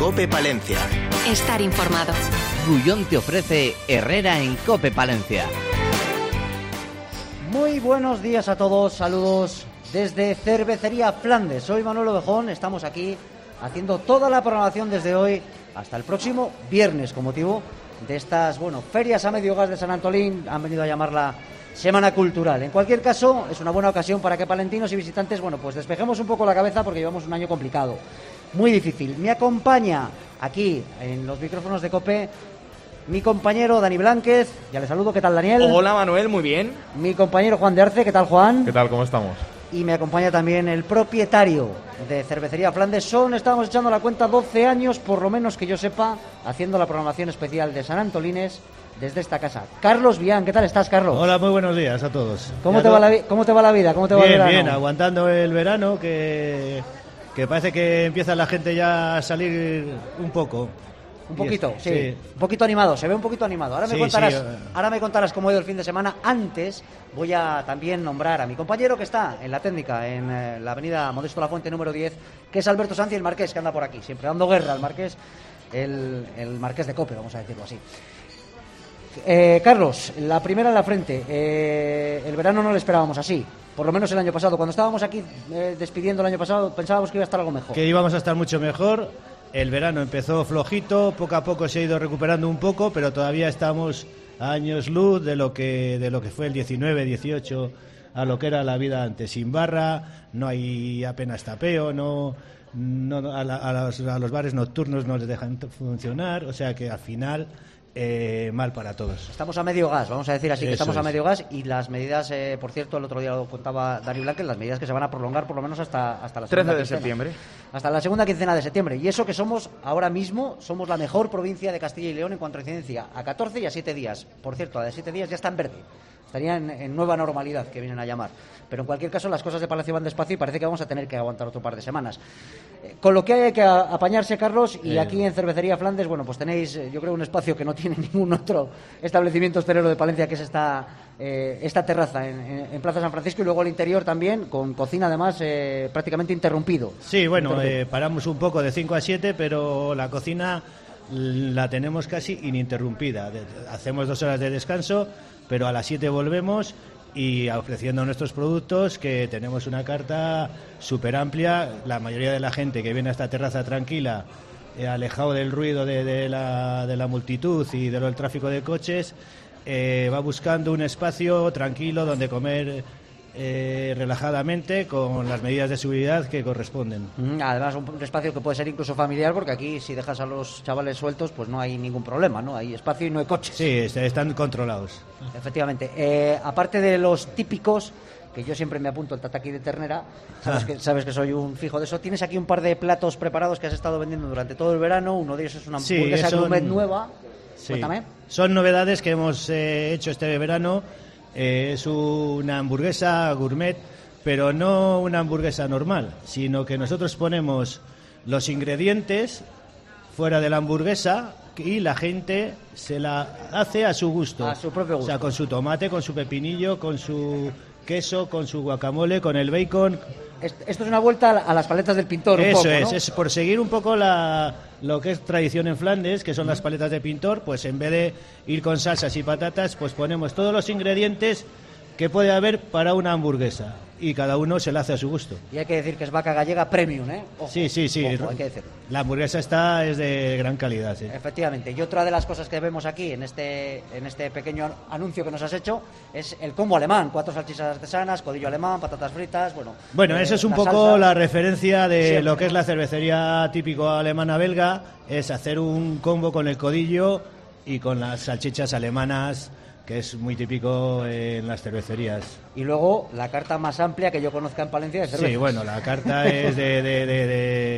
COPE Palencia. Estar informado. Grullón te ofrece Herrera en COPE Palencia. Muy buenos días a todos, saludos desde Cervecería Flandes. Soy Manuel Ovejón, estamos aquí haciendo toda la programación desde hoy hasta el próximo viernes con motivo de estas, ferias a medio gas de San Antolín. Han venido a llamarla Semana Cultural. En cualquier caso, es una buena ocasión para que palentinos y visitantes, pues despejemos un poco la cabeza porque llevamos un año complicado, muy difícil. Me acompaña aquí en los micrófonos de COPE mi compañero Dani Blánquez. Ya le saludo, ¿qué tal, Daniel? Hola, Manuel, muy bien. Mi compañero Juan de Arce, ¿qué tal, Juan? ¿Qué tal, cómo estamos? Y me acompaña también el propietario de Cervecería Flandes. Estábamos echando la cuenta 12 años, por lo menos que yo sepa, haciendo la programación especial de San Antolines desde esta casa. Carlos Vián, ¿qué tal estás, Carlos? Hola, muy buenos días a todos. ¿Cómo te va la vida? ¿Cómo te va el verano? Bien, aguantando el verano, que parece que empieza la gente ya a salir un poco. Un poquito, sí. Un poquito animado, se ve un poquito animado. Ahora me contarás cómo ha ido el fin de semana. Antes voy a también nombrar a mi compañero que está en la técnica, en la avenida Modesto Lafuente número 10, que es Alberto Sanz, y el Marqués, que anda por aquí, siempre dando guerra al Marqués, el Marqués de COPE, vamos a decirlo así. Carlos, la primera en la frente. El verano no lo esperábamos así. Por lo menos el año pasado. Cuando estábamos aquí despidiendo el año pasado, pensábamos que iba a estar algo mejor. Que íbamos a estar mucho mejor. El verano empezó flojito, poco a poco se ha ido recuperando un poco, pero todavía estamos a años luz de lo que fue el 19, 18, a lo que era la vida antes. Sin barra, no hay apenas tapeo, a los bares nocturnos no les dejan funcionar, o sea que al final mal para todos. Estamos a medio gas, vamos a decir así, que estamos a medio gas, y las medidas, por cierto, el otro día lo contaba Dani Blánquez, las medidas que se van a prolongar por lo menos hasta la 13 de septiembre. Hasta la segunda quincena de septiembre. Y eso que ahora mismo somos la mejor provincia de Castilla y León en cuanto a incidencia, a 14 y a 7 días. Por cierto, la de 7 días ya está en verde. Estarían en nueva normalidad, que vienen a llamar. Pero en cualquier caso, las cosas de Palacio van despacio y parece que vamos a tener que aguantar otro par de semanas. Con lo que hay que apañarse, Carlos, y aquí en Cervecería Flandes, pues tenéis, yo creo, un espacio que no tiene ningún otro establecimiento hostelero de Palencia, que es esta terraza en Plaza San Francisco, y luego el interior también, con cocina además prácticamente interrumpido. Sí, paramos un poco de 5 a 7, pero la cocina la tenemos casi ininterrumpida. Hacemos 2 horas de descanso, pero a las 7 volvemos y ofreciendo nuestros productos, que tenemos una carta súper amplia. La mayoría de la gente que viene a esta terraza tranquila, alejado del ruido de la multitud y del tráfico de coches, va buscando un espacio tranquilo donde comer relajadamente, con las medidas de seguridad que corresponden. Además, un espacio que puede ser incluso familiar, porque aquí, si dejas a los chavales sueltos, pues no hay ningún problema, ¿no? Hay espacio y no hay coches. Sí, están controlados. Efectivamente. Aparte de los típicos, que yo siempre me apunto el tataki de ternera, sabes que soy un fijo de eso. Tienes aquí un par de platos preparados que has estado vendiendo durante todo el verano. Uno de ellos es una hamburguesa gourmet nueva. Sí. Cuéntame. Son novedades que hemos hecho este verano. Es una hamburguesa gourmet, pero no una hamburguesa normal, sino que nosotros ponemos los ingredientes fuera de la hamburguesa y la gente se la hace a su gusto. A su propio gusto. O sea, con su tomate, con su pepinillo, con su queso, con su guacamole, con el bacon. Esto es una vuelta a las paletas del pintor. Eso es, ¿no? Es por seguir un poco lo que es tradición en Flandes, que son las paletas de pintor. Pues en vez de ir con salsas y patatas, pues ponemos todos los ingredientes que puede haber para una hamburguesa, y cada uno se la hace a su gusto. Y hay que decir que es vaca gallega premium, ¿eh? Ojo, sí. Ojo, hay que decirlo. La hamburguesa es de gran calidad, sí. Efectivamente. Y otra de las cosas que vemos aquí en este pequeño anuncio que nos has hecho es el combo alemán: 4 salchichas artesanas, codillo alemán, patatas fritas, eso es un poco salsa. La referencia de siempre, lo que es la cervecería típico alemana belga, es hacer un combo con el codillo y con las salchichas alemanas, que es muy típico en las cervecerías. Y luego la carta más amplia que yo conozca en Palencia de cerveza. Sí, la carta es de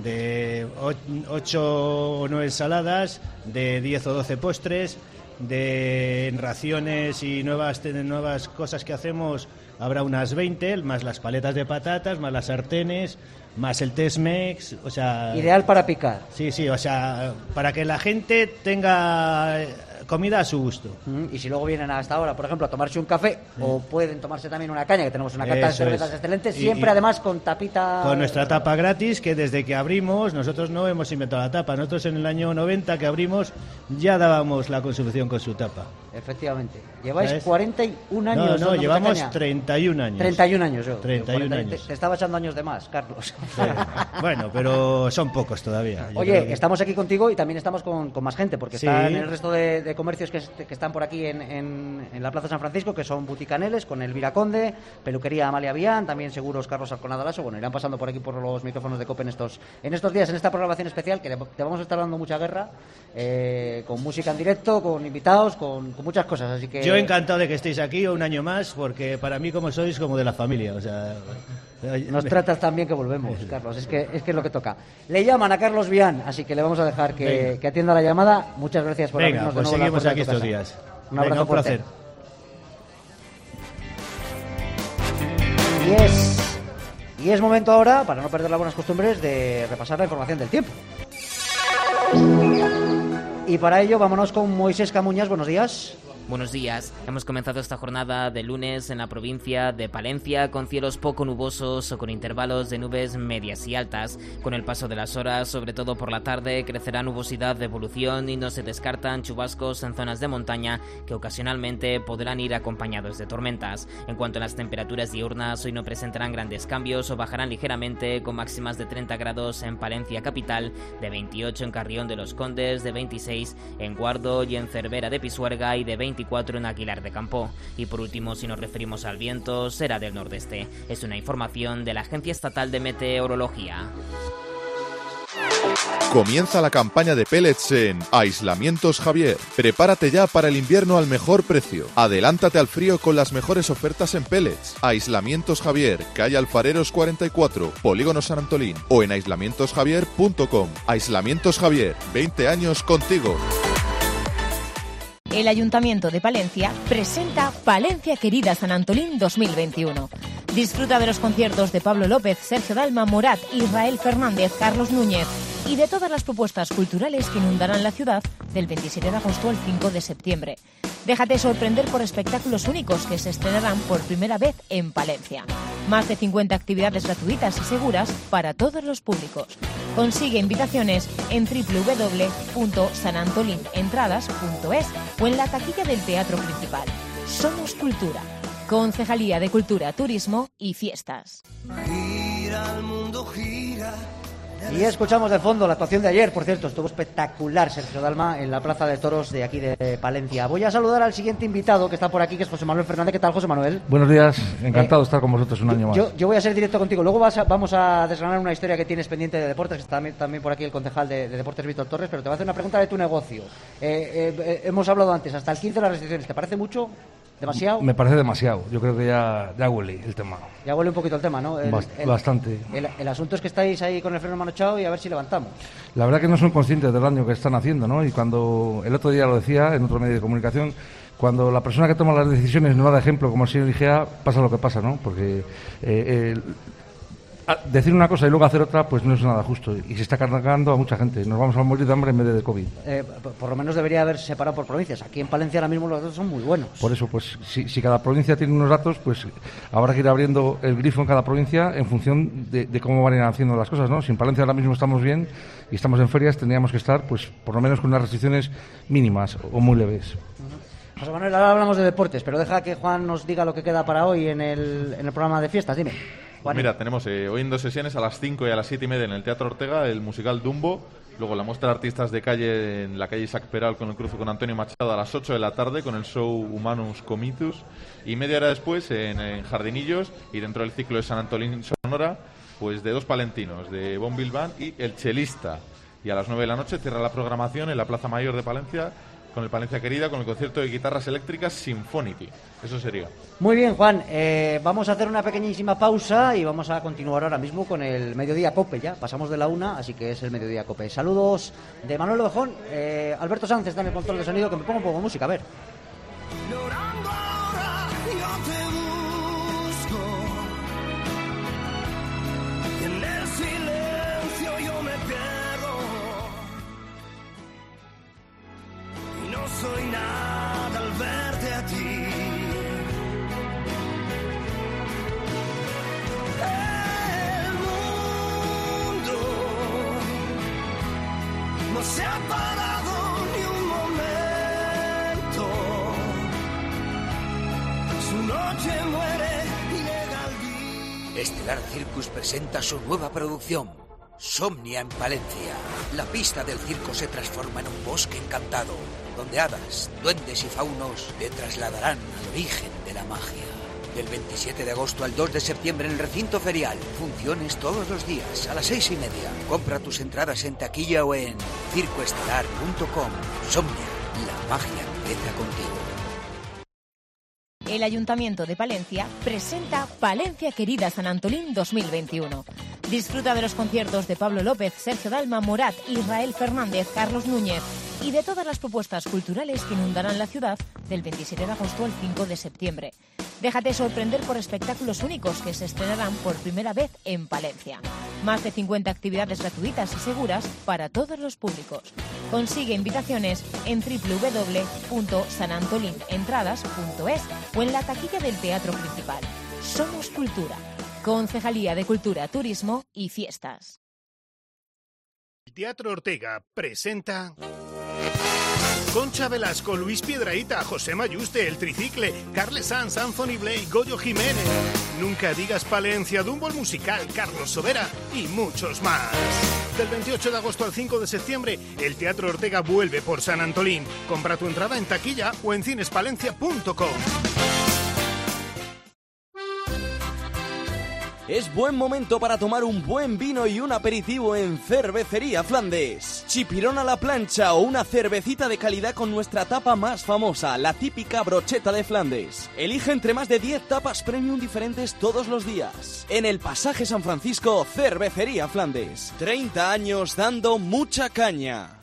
8 o 9 ensaladas, de 10 o 12 postres, de raciones y nuevas cosas que hacemos, habrá unas 20, más las paletas de patatas, más las sartenes, más el Tex-Mex, o sea... Ideal para picar. Sí, o sea, para que la gente tenga comida a su gusto. Y si luego vienen a esta hora, por ejemplo, a tomarse un café, o pueden tomarse también una caña, que tenemos una carta de cervezas excelentes, siempre además con tapita... Con nuestra tapa gratis, que desde que abrimos, nosotros no hemos inventado la tapa, nosotros en el año 90 que abrimos ya dábamos la consumición con su tapa. Efectivamente. Lleváis, ¿sabes? 41 años. No, llevamos 31 años. 31 años yo. 31 años. Te estaba echando años de más, Carlos. Sí. Bueno, pero son pocos todavía. Oye, estamos aquí contigo y también estamos con más gente, porque están el resto de comercios que están por aquí en la Plaza San Francisco, que son Buticaneles, con Elvira Conde, Peluquería Amalia Vián, también Seguros Carlos Arconada Lasso. Bueno, irán pasando por aquí por los micrófonos de COPE en estos días, en esta programación especial, que te vamos a estar dando mucha guerra, con música en directo, con invitados, con muchas cosas, así que... Yo encantado de que estéis aquí un año más, porque para mí como sois como de la familia, o sea... Nos tratas tan bien que volvemos, Carlos, es que es lo que toca. Le llaman a Carlos Vián, así que le vamos a dejar que atienda la llamada. Muchas gracias por abrirnos de nuevo la puerta de tu casa. Seguimos aquí estos días. Un abrazo, un placer. Y es momento ahora, para no perder las buenas costumbres, de repasar la información del tiempo. Y para ello vámonos con Moisés Camuñas. Buenos días. Buenos días. Hemos comenzado esta jornada de lunes en la provincia de Palencia con cielos poco nubosos o con intervalos de nubes medias y altas. Con el paso de las horas, sobre todo por la tarde, crecerá nubosidad de evolución y no se descartan chubascos en zonas de montaña que ocasionalmente podrán ir acompañados de tormentas. En cuanto a las temperaturas diurnas, hoy no presentarán grandes cambios o bajarán ligeramente, con máximas de 30 grados en Palencia capital, de 28 en Carrión de los Condes, de 26 en Guardo y en Cervera de Pisuerga y de 24 en Aguilar de Campo. Y por último, si nos referimos al viento, será del nordeste. Es una información de la Agencia Estatal de Meteorología. Comienza la campaña de pellets en Aislamientos Javier. Prepárate ya para el invierno al mejor precio. Adelántate al frío con las mejores ofertas en pellets. Aislamientos Javier, calle Alfareros 44, Polígono San Antolín, o en aislamientosjavier.com. Aislamientos Javier, 20 años contigo. El Ayuntamiento de Palencia presenta Palencia Querida San Antolín 2021. Disfruta de los conciertos de Pablo López, Sergio Dalma, Morat, Israel Fernández, Carlos Núñez y de todas las propuestas culturales que inundarán la ciudad del 27 de agosto al 5 de septiembre. Déjate sorprender por espectáculos únicos que se estrenarán por primera vez en Palencia. Más de 50 actividades gratuitas y seguras para todos los públicos. Consigue invitaciones en www.sanantolinentradas.es o en la taquilla del teatro principal. Somos Cultura. Concejalía de Cultura, Turismo y Fiestas. Gira el mundo, gira. Y escuchamos de fondo la actuación de ayer, por cierto, estuvo espectacular Sergio Dalma en la Plaza de Toros de aquí de Palencia. Voy a saludar al siguiente invitado que está por aquí, que es José Manuel Fernández. ¿Qué tal, José Manuel? Buenos días, encantado de estar con vosotros un año más. Yo voy a ser directo contigo, luego vamos a desgranar una historia que tienes pendiente de deportes, que está también por aquí el concejal de Deportes Víctor Torres, pero te voy a hacer una pregunta de tu negocio. Hemos hablado antes, hasta el 15 de las restricciones, ¿te parece mucho? ¿Demasiado? Me parece demasiado, yo creo que ya huele el tema. Ya huele un poquito el tema, ¿no? Bastante. El asunto es que estáis ahí con el freno manochado y a ver si levantamos. La verdad que no son conscientes del daño que están haciendo, ¿no? Y cuando el otro día lo decía en otro medio de comunicación, cuando la persona que toma las decisiones no da ejemplo, como el señor Igea, pasa lo que pasa, ¿no? Porque decir una cosa y luego hacer otra, pues no es nada justo y se está cargando a mucha gente. Nos vamos a morir de hambre en vez de COVID. Por lo menos debería haberse separado por provincias. Aquí en Palencia ahora mismo los datos son muy buenos. Por eso, pues si cada provincia tiene unos datos, pues habrá que ir abriendo el grifo en cada provincia en función de cómo van haciendo las cosas, ¿no? Si en Palencia ahora mismo estamos bien y estamos en ferias, tendríamos que estar, pues por lo menos con unas restricciones mínimas o muy leves. José Manuel, ahora hablamos de deportes, pero deja que Juan nos diga lo que queda para hoy en el programa de fiestas. Dime. Pues mira, tenemos hoy en 2 sesiones, a las 5 y a las 7:30 en el Teatro Ortega, el musical Dumbo. Luego la muestra de artistas de calle en la calle Isaac Peral con el cruce con Antonio Machado a las 8 de la tarde con el show Humanus Comitus. Y media hora después en Jardinillos y dentro del ciclo de San Antolín Sonora, pues de 2 palentinos, de Bon Bilbán y El Chelista. Y a las 9 de la noche cierra la programación en la Plaza Mayor de Palencia con el Palencia Querida, con el concierto de guitarras eléctricas Symphonity. Eso sería. Muy bien, Juan. Vamos a hacer una pequeñísima pausa y vamos a continuar ahora mismo con el Mediodía Cope. Ya pasamos de la 1, así que es el Mediodía Cope. Saludos de Manuel Ovejón. Alberto Sánchez está en el control de sonido, que me pongo un poco de música, a ver. Estelar Circus presenta su nueva producción, Somnia en Palencia. La pista del circo se transforma en un bosque encantado, donde hadas, duendes y faunos te trasladarán al origen de la magia. Del 27 de agosto al 2 de septiembre en el recinto ferial. Funciones todos los días a las 6:30. Compra tus entradas en taquilla o en circoestelar.com. Somnia, la magia empieza contigo. El Ayuntamiento de Palencia presenta Palencia Querida San Antolín 2021. Disfruta de los conciertos de Pablo López, Sergio Dalma, Morat, Israel Fernández, Carlos Núñez y de todas las propuestas culturales que inundarán la ciudad del 27 de agosto al 5 de septiembre. Déjate sorprender por espectáculos únicos que se estrenarán por primera vez en Palencia. Más de 50 actividades gratuitas y seguras para todos los públicos. Consigue invitaciones en www.sanantolinentradas.es o en la taquilla del Teatro Principal. Somos Cultura. Concejalía de Cultura, Turismo y Fiestas. El Teatro Ortega presenta Concha Velasco, Luis Piedrahita, José Mayuste, El Tricicle, Carles Sanz, Anthony Blake, Goyo Jiménez, Nunca Digas Palencia, Dumbo el Musical, Carlos Sobera y muchos más. Del 28 de agosto al 5 de septiembre, el Teatro Ortega vuelve por San Antolín. Compra tu entrada en taquilla o en cinespalencia.com. Es buen momento para tomar un buen vino y un aperitivo en Cervecería Flandes. Chipirón a la plancha o una cervecita de calidad con nuestra tapa más famosa, la típica brocheta de Flandes. Elige entre más de 10 tapas premium diferentes todos los días. En el Pasaje San Francisco, Cervecería Flandes. 30 años dando mucha caña.